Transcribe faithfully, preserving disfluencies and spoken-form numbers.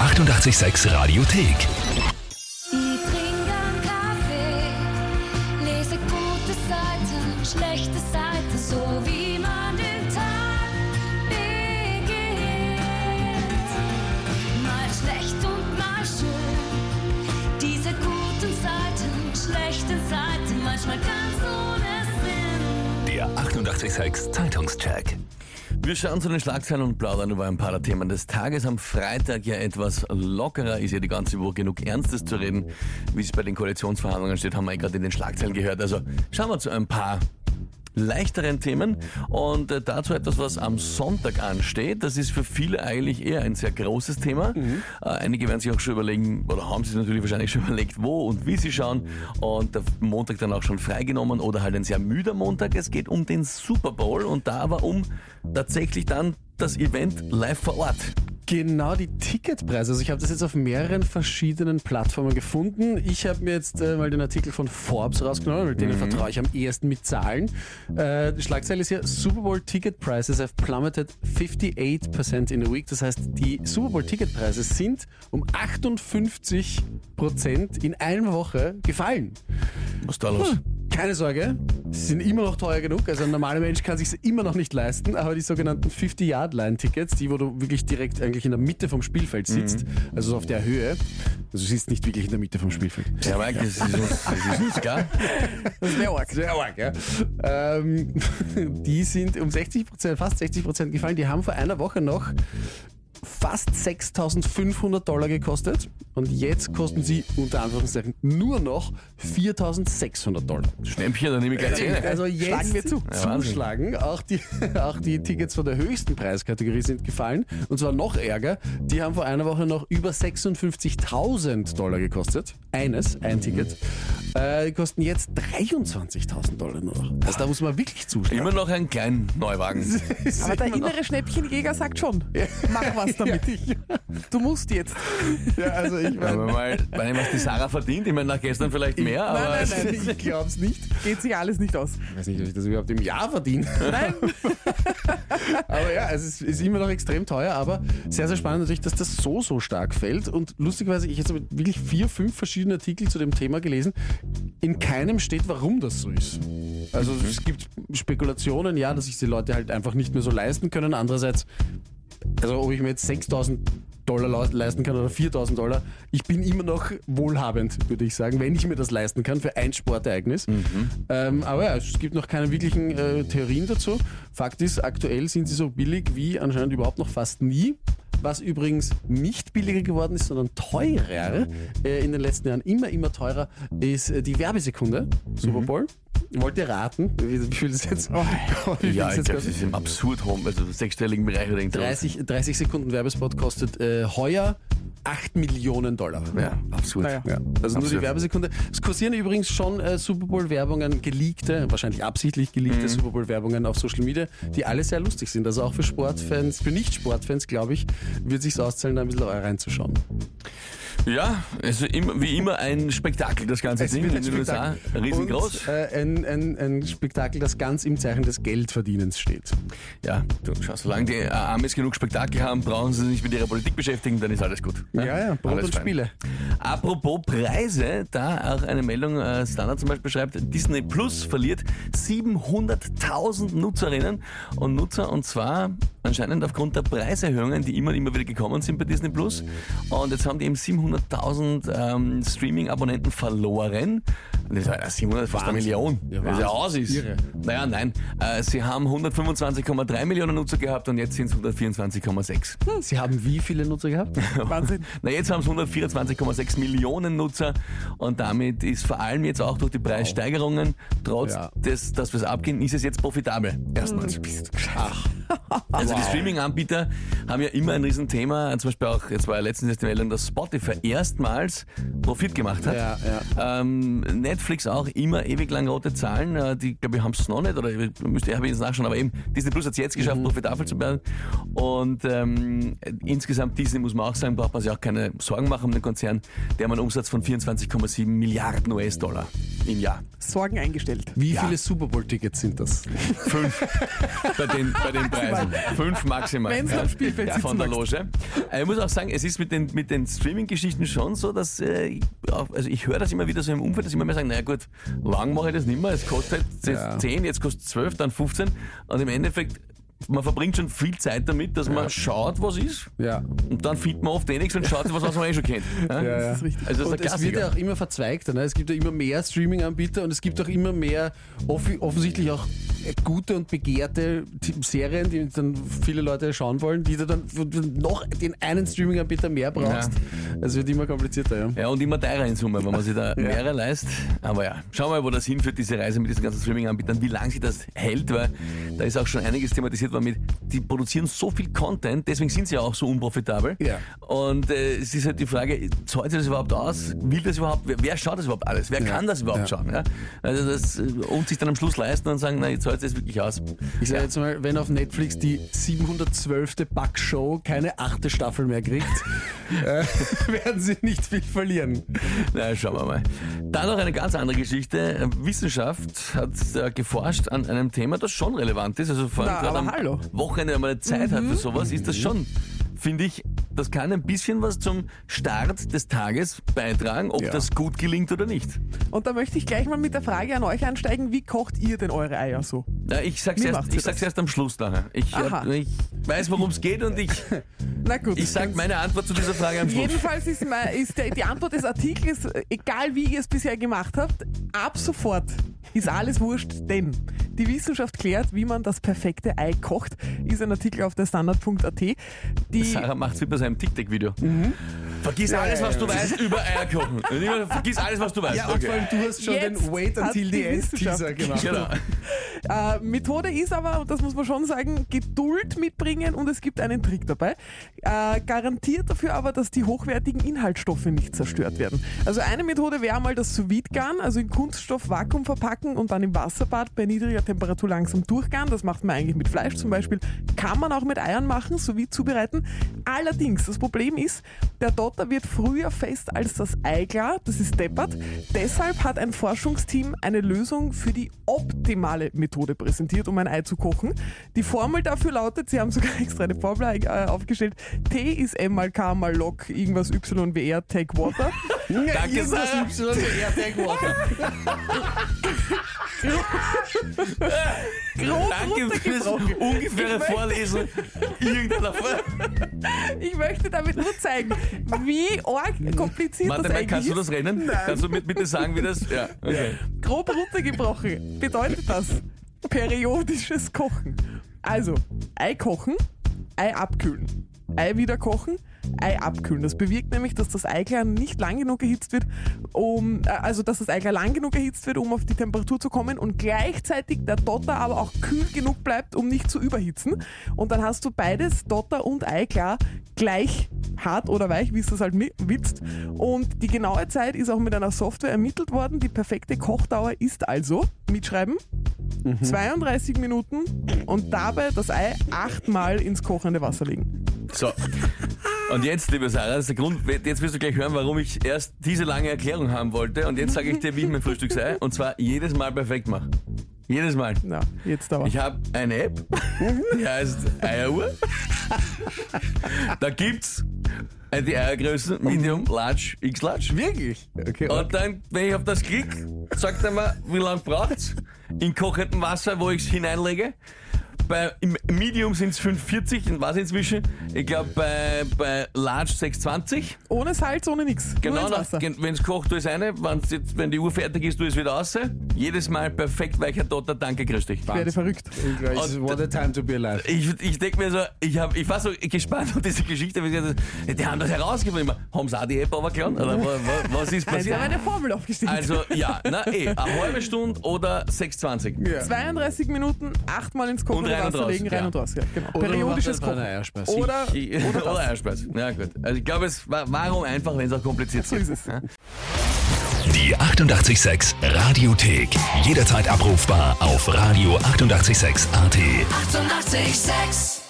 achtundachtzig Komma sechs Radiothek. Ich trinke einen Kaffee, lese gute Seiten, schlechte Seiten, so wie man den Tag beginnt. Mal schlecht und mal schön, diese guten Seiten, schlechten Seiten, manchmal ganz ohne Sinn. Der achtundachtzig Komma sechs Zeitungscheck. Wir schauen zu den Schlagzeilen und plaudern über ein paar der Themen des Tages. Am Freitag ja etwas lockerer, ist ja die ganze Woche genug Ernstes zu reden. Wie es bei den Koalitionsverhandlungen steht, haben wir gerade in den Schlagzeilen gehört. Also schauen wir zu ein paar leichteren Themen und äh, dazu etwas, was am Sonntag ansteht. Das ist für viele eigentlich eher ein sehr großes Thema. Mhm. Äh, einige werden sich auch schon überlegen, oder haben sich natürlich wahrscheinlich schon überlegt, wo und wie sie schauen, und der Montag dann auch schon freigenommen oder halt ein sehr müder Montag. Es geht um den Super Bowl und da aber um tatsächlich dann das Event live vor Ort. Genau, die Ticketpreise. Also ich habe das jetzt auf mehreren verschiedenen Plattformen gefunden. Ich habe mir jetzt äh, mal den Artikel von Forbes rausgenommen, weil denen mhm. vertraue ich am ehesten mit Zahlen. Äh, die Schlagzeile ist hier: Super Bowl Ticket Prices have plummeted fifty-eight percent in a week. Das heißt, die Super Bowl Ticketpreise sind um achtundfünfzig Prozent in einer Woche gefallen. Was ist da los? Hm. Keine Sorge, sie sind immer noch teuer genug. Also ein normaler Mensch kann sich immer noch nicht leisten, aber die sogenannten fifty-Yard-Line-Tickets, die wo du wirklich direkt eigentlich in der Mitte vom Spielfeld sitzt, mhm. also so auf der Höhe, also du sitzt nicht wirklich in der Mitte vom Spielfeld. Ja, Mike, das ist uns, das ist uns klar. Das ist sehr arg. Sehr arg, ja. Ähm, die sind um sechzig Prozent, fast sechzig Prozent gefallen. Die haben vor einer Woche noch fast sechstausendfünfhundert Dollar gekostet und jetzt kosten sie unter Anführungszeichen nur noch viertausendsechshundert Dollar. Schnäppchen, dann nehme ich gleich zehn. Also jetzt Schlagen wir zu. zuschlagen. Auch die, auch die Tickets von der höchsten Preiskategorie sind gefallen. Und zwar noch ärger. Die haben vor einer Woche noch über sechsundfünfzigtausend Dollar gekostet. Eines, ein Ticket. Äh, die kosten jetzt dreiundzwanzigtausend Dollar nur noch. Also da muss man wirklich zuschlagen. Immer noch ein kleiner Neuwagen. Aber der innere Schnäppchenjäger sagt schon, mach was damit. Du musst jetzt. Ja, also ich meine, Aber mal, weil was die Sarah verdient, ich meine nach gestern vielleicht mehr, Nein, aber nein, nein. ich glaub's nicht. Geht sich alles nicht aus. Ich weiß nicht, ob ich das überhaupt im Jahr verdiene. Nein. Aber ja, es ist, ist immer noch extrem teuer, aber sehr, sehr spannend natürlich, dass das so, so stark fällt. Und lustigerweise, ich habe jetzt wirklich vier, fünf verschiedene Artikel zu dem Thema gelesen. In keinem steht, warum das so ist. Also mhm. es gibt Spekulationen, ja, dass sich die Leute halt einfach nicht mehr so leisten können. Andererseits, also ob ich mir jetzt sechstausend Dollar leisten kann oder viertausend Dollar, ich bin immer noch wohlhabend, würde ich sagen, wenn ich mir das leisten kann für ein Sportereignis. Mhm. Ähm, aber ja, es gibt noch keine wirklichen äh, Theorien dazu. Fakt ist, aktuell sind sie so billig wie anscheinend überhaupt noch fast nie. Was übrigens nicht billiger geworden ist, sondern teurer, äh, in den letzten Jahren immer, immer teurer, ist äh, die Werbesekunde, Super Bowl. Mhm. Wollt ihr raten, wie, wie viel das jetzt oh. wie viel Ja, das ich jetzt glaube, kostet? das ist im absurd hohen, also sechsstelligen Bereich. Oder dreißig, dreißig Sekunden Werbespot kostet äh, heuer acht Millionen Dollar. Ja, absurd. Ja. Ja. Also nur die Werbesekunde. Es kursieren übrigens schon äh, Super Bowl-Werbungen, geleakte, wahrscheinlich absichtlich geleakte mhm. Super Bowl-Werbungen auf Social Media, die alle sehr lustig sind. Also auch für Sportfans, für Nicht-Sportfans, glaube ich, wird es sich auszahlen, da ein bisschen reinzuschauen. Ja, also immer, wie immer ein Spektakel, das ganze Es Ding wird in ein den U S A. Riesengroß. Und, äh, ein, ein, ein Spektakel, das ganz im Zeichen des Geldverdienens steht. Ja, du schau, solange die Amis genug Spektakel haben, brauchen sie sich nicht mit ihrer Politik beschäftigen, dann ist alles gut. Ja, ja, ja Brot alles und fein. Spiele. Apropos Preise, da auch eine Meldung, äh, Standard zum Beispiel schreibt, Disney Plus verliert siebenhunderttausend Nutzerinnen und Nutzer, und zwar anscheinend aufgrund der Preiserhöhungen, die immer und immer wieder gekommen sind bei Disney Plus. Und jetzt haben die eben siebenhunderttausend ähm, Streaming-Abonnenten verloren. Das war ja siebenhundert, fast eine Million. Ja, das ja aus ist. Irre. Naja, nein. Äh, sie haben hundertfünfundzwanzig Komma drei Millionen Nutzer gehabt und jetzt sind es hundertvierundzwanzig Komma sechs. Sie haben wie viele Nutzer gehabt? Wahnsinn. Na, jetzt haben es hundertvierundzwanzig Komma sechs Millionen Nutzer und damit ist vor allem jetzt auch durch die Preissteigerungen, trotz Ja. des, dass wir es abgehen, ist es jetzt profitabel. Erstmals. Ach. Also die Streaming-Anbieter haben ja immer ein Riesenthema. Zum Beispiel auch, jetzt war ja letztens die Meldung, dass Spotify erstmals Profit gemacht hat. Ja, ja. Ähm, Netflix auch immer ewig lang rote Zahlen. Äh, Die, glaube ich, haben es noch nicht, oder ich müsste ich jetzt nachschauen, aber eben Disney Plus hat es jetzt geschafft, mhm. profitabel zu werden. Und ähm, insgesamt Disney, muss man auch sagen, braucht man sich auch keine Sorgen machen um den Konzern. Der hat einen Umsatz von vierundzwanzig Komma sieben Milliarden U S-Dollar im Jahr. Sorgen eingestellt. Wie Ja. viele Super Bowl-Tickets sind das? Fünf bei den, bei den Preisen. Preisen. Fünf maximal. Wenn sie am Spielfeld ja, sitzen von der magst. Loge. Äh, Ich muss auch sagen, es ist mit den, mit den Streaming-Geschichten schon so, dass äh, ich auch- also ich höre das immer wieder so im Umfeld, dass immer mehr sagen, naja gut, lang mache ich das nicht mehr, es kostet jetzt Ja. zehn, jetzt kostet zwölf, dann fünfzehn und im Endeffekt man verbringt schon viel Zeit damit, dass man schaut, was ist Ja. und dann findet man oft eh nichts und schaut sich was, was man eh schon kennt. Ja? Ja, ja. Das ist richtig. Also das Und ist der es wird ja Klassiker. auch immer verzweigter. Ne? Es gibt ja immer mehr Streaming-Anbieter und es gibt auch immer mehr offi- offensichtlich auch gute und begehrte T- Serien, die dann viele Leute schauen wollen, die du dann wo du noch den einen Streaming-Anbieter mehr brauchst. Es wird immer komplizierter, ja. Ja, und immer teurer in Summe, wenn man sich da mehrere leistet. Aber ja, schauen wir mal, wo das hinführt, diese Reise mit diesen ganzen Streaming-Anbietern, wie lange sich das hält, weil da ist auch schon einiges thematisiert worden mit, die produzieren so viel Content, deswegen sind sie ja auch so unprofitabel. Ja. Und äh, es ist halt die Frage, zahlt sich das überhaupt aus? Will das überhaupt, wer, wer schaut das überhaupt alles? Wer Ja. kann das überhaupt Ja. schauen? Ja? Also das, äh, und sich dann am Schluss leisten und sagen, na, jetzt zahlt es wirklich aus. Ich sage jetzt mal, wenn auf Netflix die siebenhundertzwölfte Back-Show keine achte Staffel mehr kriegt, äh, werden sie nicht viel verlieren. Na, schauen wir mal. Dann noch eine ganz andere Geschichte. Wissenschaft hat äh, geforscht an einem Thema, das schon relevant ist. Also vor allem Na, gerade aber am hallo. Wochenende, wenn man eine Zeit hat für sowas, ist das schon, finde ich, das kann ein bisschen was zum Start des Tages beitragen, ob Ja. das gut gelingt oder nicht. Und da möchte ich gleich mal mit der Frage an euch einsteigen, wie kocht ihr denn eure Eier so? Ja, ich sag's, Wie erst, macht ihr ich sag's das? erst am Schluss nachher. Ich, Aha. äh, ich weiß, worum es geht und ich, Na gut. ich sag meine Antwort zu dieser Frage am Schluss. Jedenfalls ist, mein, ist der, die Antwort des Artikels, äh, egal wie ihr es bisher gemacht habt, ab sofort ist alles wurscht, denn die Wissenschaft klärt, wie man das perfekte Ei kocht, ist ein Artikel auf der Standard punkt a t. Die, Sarah macht's wie bei seinem TikTok-Video. Vergiss alles, was du weißt über Eier kochen. Und immer, Vergiss alles, was du weißt. Ja, und vor allem du hast schon Jetzt den Wait hat until die the end Wissenschaft Teaser gemacht. Genau. Äh, Methode ist aber, und das muss man schon sagen, Geduld mitbringen und es gibt einen Trick dabei. Äh, garantiert dafür aber, dass die hochwertigen Inhaltsstoffe nicht zerstört werden. Also eine Methode wäre mal das Sous-Vide-Garen, also in Kunststoff Vakuum verpacken und dann im Wasserbad bei niedriger Temperatur langsam durchgaren. Das macht man eigentlich mit Fleisch zum Beispiel. Kann man auch mit Eiern machen, Sous-Vide zubereiten. Allerdings, das Problem ist, der Dotter wird früher fest als das Eiglar. Das ist deppert. Deshalb hat ein Forschungsteam eine Lösung für die optimale Methode präsentiert, um ein Ei zu kochen. Die Formel dafür lautet, sie haben sogar extra eine Formel äh, aufgestellt, T ist M mal K mal Log, irgendwas Y W R, take water. Danke, Sarah. Groß Danke fürs runtergebrochen. ungefähre Ich möchte- Vorlesen irgendeiner Form. Ich möchte damit nur zeigen, wie arg kompliziert Warte das mal, eigentlich kannst du ist. das rennen? Kannst du mit, bitte sagen, wie das? Ja, okay. Grob runtergebrochen bedeutet das periodisches Kochen. Also, Ei kochen, Ei abkühlen. Ei wieder kochen, Ei abkühlen. Das bewirkt nämlich, dass das Eigelb nicht lang genug erhitzt wird, um, äh, also dass das Eigelb lang genug erhitzt wird, um auf die Temperatur zu kommen und gleichzeitig der Dotter aber auch kühl genug bleibt, um nicht zu überhitzen. Und dann hast du beides, Dotter und Eiklar, gleich hart oder weich, wie es das halt mi- willst. Und die genaue Zeit ist auch mit einer Software ermittelt worden. Die perfekte Kochdauer ist also, mitschreiben, zweiunddreißig Minuten und dabei das Ei achtmal ins kochende Wasser legen. So. Und jetzt, liebe Sarah, das ist der Grund, jetzt wirst du gleich hören, warum ich erst diese lange Erklärung haben wollte. Und jetzt sage ich dir, wie ich mein Frühstück sei. Und zwar jedes Mal perfekt mache. Jedes Mal. Na, jetzt aber. Ich habe eine App, die heißt Eieruhr. Da gibt's äh, die Eiergrößen Medium, Large, X-Large. Wirklich? Okay. Und dann, wenn ich auf das klicke, sagt er mir, wie lange braucht's? In kochendem Wasser, wo ich es hineinlege. Bei, Im Medium sind es fünf vierzig, und was inzwischen? Ich glaube bei, bei Large sechs zwanzig. Ohne Salz, ohne nichts. Genau, Nur ins Wasser. wenn es kocht, tu es eine. Wenn's jetzt, wenn die Uhr fertig ist, tu es wieder raus. Jedes Mal perfekt weicher Dotter, danke, grüß dich. Ich werde verrückt. Unglaublich. What a time to be alive. Ich, ich denke mir so, ich, hab, ich war so gespannt auf diese Geschichte. Weil ich gesagt, die haben das herausgefunden. Haben sie auch die App runtergeladen? Oder wa- wa- was ist Also, passiert? wir haben eine Formel aufgestellt. Also ja, na eh, eine halbe Stunde oder sechs zwanzig. Ja. zweiunddreißig Minuten, achtmal ins kochende Und rein und Wasser raus, legen, rein ja. und raus. Ja, genau. Oder Periodisches man macht Kochen. eine Eierspeise. Oder, Ich, oder oder das. Eierspeis. Ja gut. Also ich glaube, es war, warum einfach, wenn es auch kompliziert So ist es. Ja? Die achtundachtzig Komma sechs Radiothek. Jederzeit abrufbar auf radio achtundachtzig Komma sechs A T. Eighty-eight point six